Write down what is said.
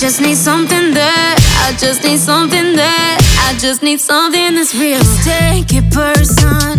just need something that, I just need something that, I just need something that's real. Just take it personal.